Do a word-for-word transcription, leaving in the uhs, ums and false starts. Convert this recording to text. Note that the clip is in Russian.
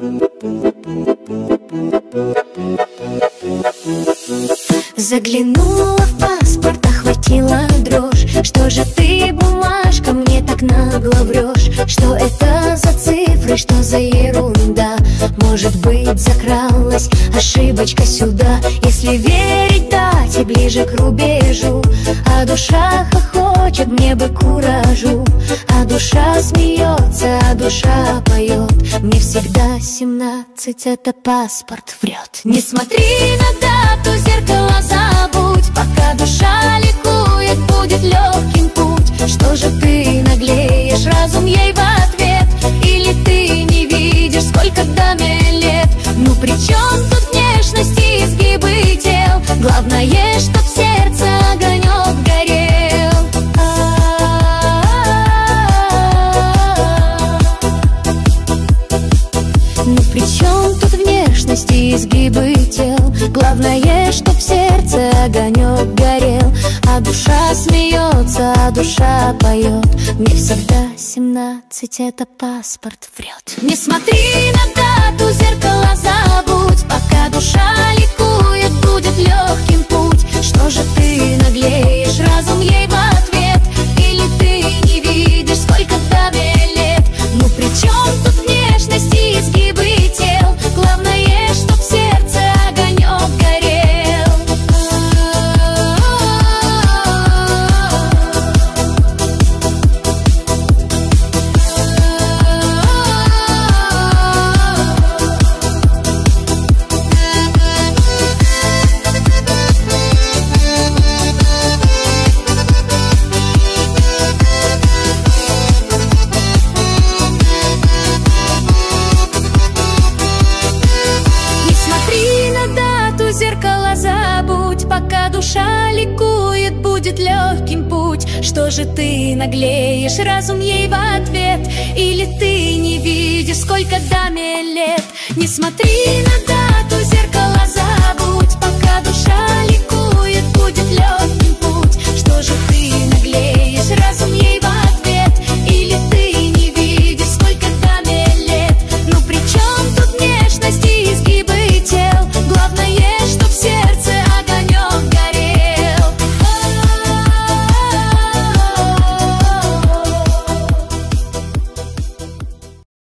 Заглянула в паспорт, охватила дрожь. Что же ты, бумажка, мне так нагло врешь? Что это за цифры, что за ерунда? Может быть, закралась ошибочка сюда? Если верить дате, ближе к рубежу. А душа хохочет, мне бы куражу. А душа смеется, а душа поет. Мне всегда семнадцать, это паспорт врет. Не смотри на дату, зеркало забудь. Пока душа ликует, будет легким путь. Что же ты наглеешь, разум ей в ответ? Или ты не видишь, сколько даме лет? Ну при чем тут внешность и изгибы тел? Главное, чтоб в сердце огонек горел. Ну при чем тут внешность и изгибы тел? Главное, чтоб в сердце огонек горел. А душа смеется, а душа поет. Мне всегда семнадцать, это паспорт врет. Не смотри на дату, зеркало забудь. Пока душа ликует, будет легким путь. Что же ты наглеешь, разум ей в ответ? Или ты не видишь, сколько даме лет? Ну при чем тут внешность и изгибы тел? Главное, чтоб в сердце огонек горел. Зеркало забудь, пока душа ликует, будет легким путь. Что же ты наглеешь, разум ей в ответ? Или ты не видишь, сколько даме лет? Не смотри на дату.